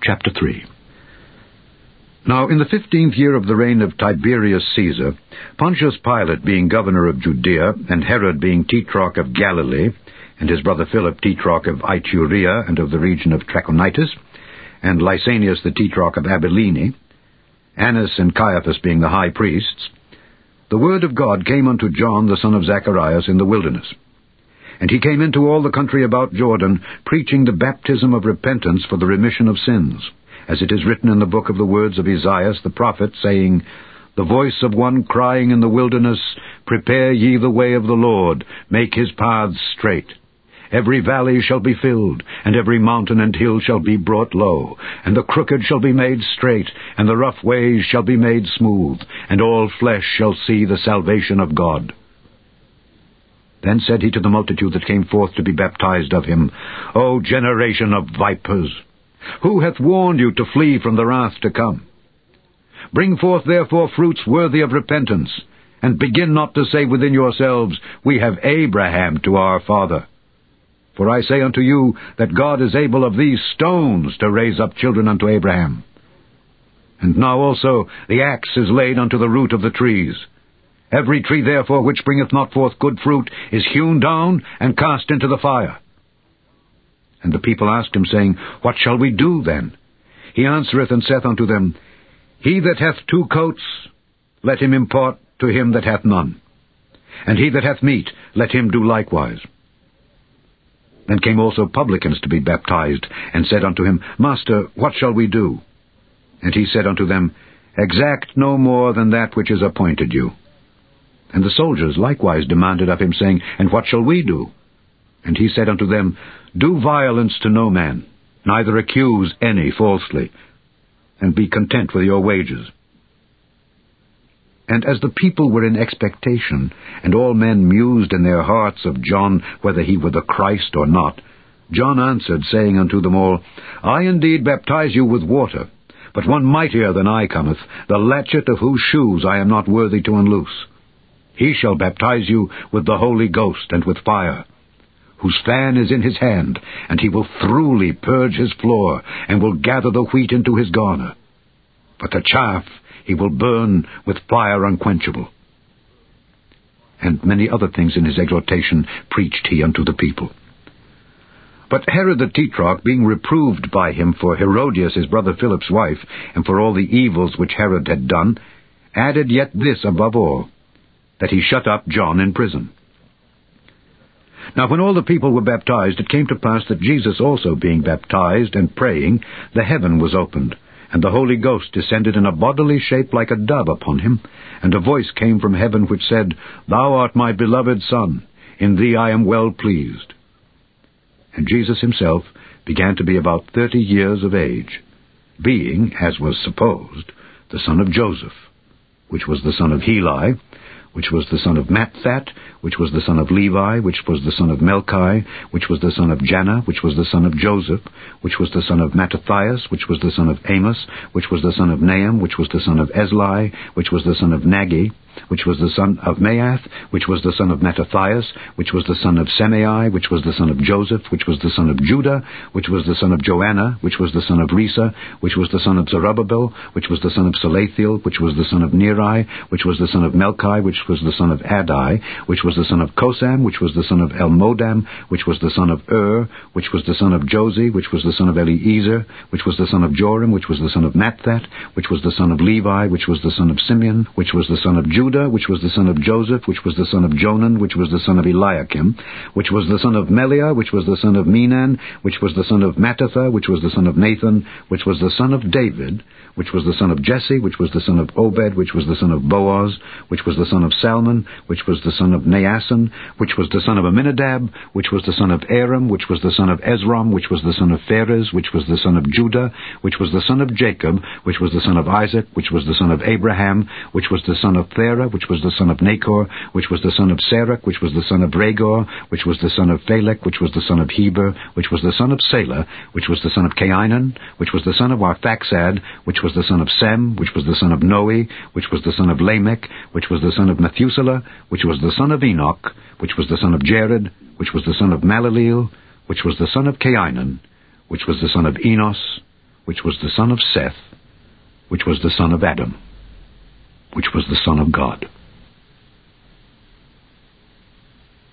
Chapter 3. Now in the 15th year of the reign of Tiberius Caesar, Pontius Pilate being governor of Judea, and Herod being tetrarch of Galilee, and his brother Philip tetrarch of Iturea and of the region of Trachonitis, and Lysanias the tetrarch of Abilene, Annas and Caiaphas being the high priests, the word of God came unto John the son of Zacharias in the wilderness. And he came into all the country about Jordan, preaching the baptism of repentance for the remission of sins, as it is written in the book of the words of Esaias the prophet, saying, The voice of one crying in the wilderness, Prepare ye the way of the Lord, make his paths straight. Every valley shall be filled, and every mountain and hill shall be brought low, and the crooked shall be made straight, and the rough ways shall be made smooth, and all flesh shall see the salvation of God. Then said he to the multitude that came forth to be baptized of him, O generation of vipers, who hath warned you to flee from the wrath to come? Bring forth therefore fruits worthy of repentance, and begin not to say within yourselves, We have Abraham to our father. For I say unto you, that God is able of these stones to raise up children unto Abraham. And now also the axe is laid unto the root of the trees. Every tree therefore which bringeth not forth good fruit is hewn down and cast into the fire. And the people asked him, saying, What shall we do then? He answereth and saith unto them, He that hath 2 coats, let him impart to him that hath none. And he that hath meat, let him do likewise. Then came also publicans to be baptized, and said unto him, Master, what shall we do? And he said unto them, Exact no more than that which is appointed you. And the soldiers likewise demanded of him, saying, And what shall we do? And he said unto them, Do violence to no man, neither accuse any falsely, and be content with your wages. And as the people were in expectation, and all men mused in their hearts of John, whether he were the Christ or not, John answered, saying unto them all, I indeed baptize you with water, but one mightier than I cometh, the latchet of whose shoes I am not worthy to unloose. He shall baptize you with the Holy Ghost and with fire, whose fan is in his hand, and he will thoroughly purge his floor, and will gather the wheat into his garner. But the chaff he will burn with fire unquenchable. And many other things in his exhortation preached he unto the people. But Herod the tetrarch, being reproved by him for Herodias his brother Philip's wife, and for all the evils which Herod had done, added yet this above all, that he shut up John in prison. Now when all the people were baptized, it came to pass that Jesus also being baptized and praying, the heaven was opened, and the Holy Ghost descended in a bodily shape like a dove upon him, and a voice came from heaven which said, Thou art my beloved Son, in thee I am well pleased. And Jesus himself began to be about 30 years of age, being, as was supposed, the son of Joseph, which was the son of Heli, which was the son of Matthat, which was the son of Levi, which was the son of Melchi, which was the son of Janna, which was the son of Joseph, which was the son of Mattathias, which was the son of Amos, which was the son of Nahum, which was the son of Esli, which was the son of Naggi, which was the son of Maath, which was the son of Mattathias, which was the son of Semei, which was the son of Joseph, which was the son of Judah, which was the son of Joanna, which was the son of Risa, which was the son of Zerubbabel, which was the son of Salathiel, which was the son of Neri, which was the son of Melchi, which was the son of Adai, which was the son of Kosam, which was the son of Elmodam, which was the son of which was the son of Josi, which was the son of Eliezer, which was the son of Joram, which was the son of Matthat, which was the son of Levi, which was the son of Simeon, which was the son of Judah, which was the son of Joseph, which was the son of Jonan, which was the son of Eliakim, which was the son of Meliah, which was the son of Menan, which was the son of Mattatha, which was the son of Nathan, which was the son of David, which was the son of Jesse, which was the son of Obed, which was the son of Boaz, which was the son of Salmon, which was the son of Naasson, which was the son of Aminadab, which was the son of Aram, which was the son of Ezrom, which was the son of Phares, which was the son of Judah, which was the son of Jacob, which was the son of Isaac, which was the son of Abraham, which was the son of Thera, which was the son of Nachor, which was the son of Serach, which was the son of Regor, which was the son of Phalec, which was the son of Heber, which was the son of Salah, which was the son of Cainan, which was the son of Arphaxad, which was the son of Sem, which was the son of Noe, which was the son of Lamech, which was the son of Methuselah, which was the son of Enoch, which was the son of Jared, which was the son of Malaleel, which was the son of Cainan, which was the son of Enos, which was the son of Seth, which was the son of Adam, which was the son of God.